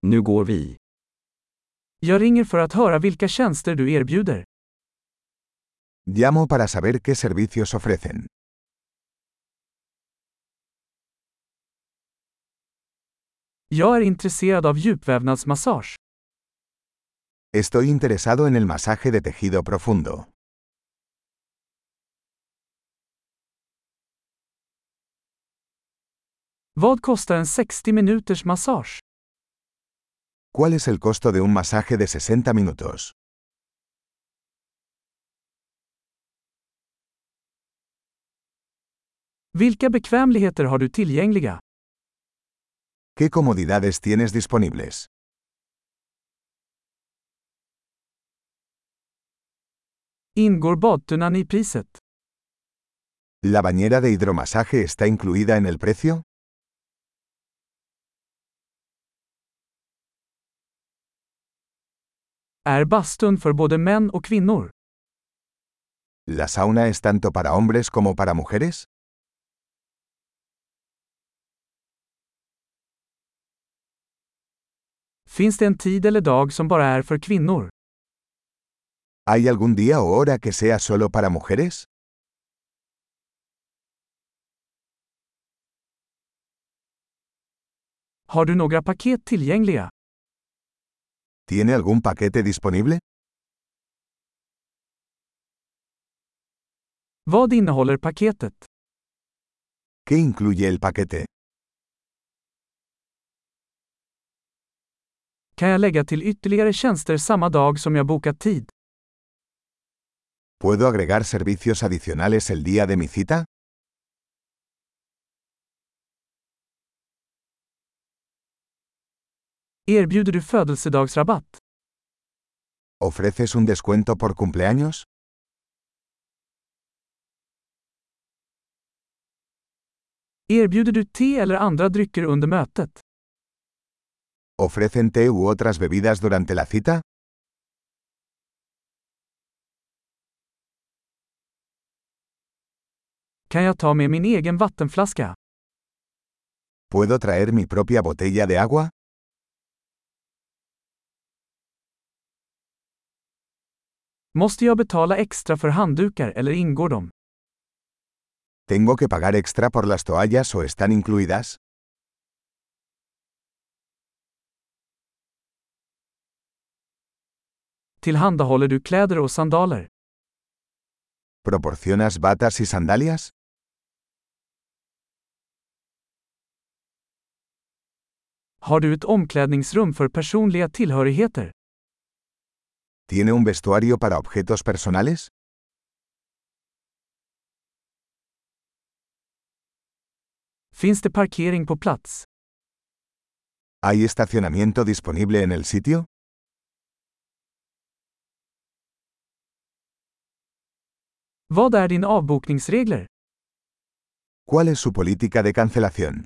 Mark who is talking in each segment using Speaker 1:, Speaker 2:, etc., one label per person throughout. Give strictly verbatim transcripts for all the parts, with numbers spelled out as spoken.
Speaker 1: Nu går vi.
Speaker 2: Jag ringer för att höra vilka tjänster du erbjuder.
Speaker 3: Llamo para saber qué servicios ofrecen.
Speaker 2: Jag är intresserad av djupvävnadsmassage.
Speaker 3: Estoy interesado en el masaje de tejido profundo.
Speaker 2: Vad kostar en sextio minuters massage?
Speaker 3: ¿Cuál es el costo de un masaje de sesenta minutos?
Speaker 2: Vilka bekvämligheter har du tillgängliga?
Speaker 3: ¿Qué comodidades tienes disponibles?
Speaker 2: Ingår badtunnan i priset?
Speaker 3: ¿La bañera de hidromasaje está incluida en el precio?
Speaker 2: Är bastun för både män och kvinnor?
Speaker 3: ¿La sauna es tanto para hombres como para mujeres?
Speaker 2: Finns det en tid eller dag som bara är för kvinnor?
Speaker 3: ¿Hay algún día o hora que sea solo para mujeres?
Speaker 2: Har du några paket tillgängliga?
Speaker 3: ¿Tiene algún paquete disponible?
Speaker 2: Vad innehåller paketet?
Speaker 3: ¿Qué incluye el paquete?
Speaker 2: Kan jag lägga till ytterligare tjänster samma dag som jag bokat tid?
Speaker 3: ¿Puedo agregar servicios adicionales el día de mi cita?
Speaker 2: Erbjuder du födelsedagsrabatt?
Speaker 3: ¿Ofreces un descuento por cumpleaños?
Speaker 2: Erbjuder du te eller andra drycker under mötet?
Speaker 3: ¿Ofrecen té u otras bebidas durante la cita?
Speaker 2: Kan jag ta med min egen vattenflaska?
Speaker 3: ¿Puedo traer mi propia botella de agua?
Speaker 2: Måste jag betala extra för handdukar eller ingår de?
Speaker 3: ¿Tengo que pagar extra por las toallas o están incluidas?
Speaker 2: Tillhandahåller du kläder och sandaler?
Speaker 3: ¿Proporcionas batas y sandalias?
Speaker 2: Har du ett omklädningsrum för personliga tillhörigheter?
Speaker 3: ¿Tiene un vestuario para objetos personales?
Speaker 2: Finns det parkering på plats?
Speaker 3: ¿Hay estacionamiento disponible en el sitio?
Speaker 2: Vad är din avbokningsregler?
Speaker 3: ¿Cuál es su política de cancelación?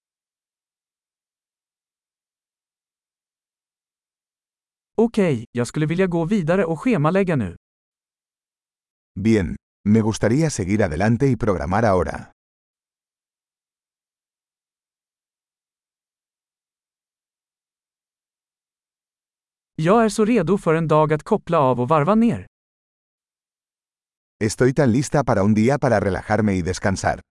Speaker 2: Okej, jag skulle vilja gå vidare och schemalägga nu.
Speaker 3: Bien, me gustaría seguir adelante y programar ahora.
Speaker 2: Jag är så redo för en dag att koppla av och varva ner.
Speaker 3: Estoy tan lista para un día para relajarme y descansar.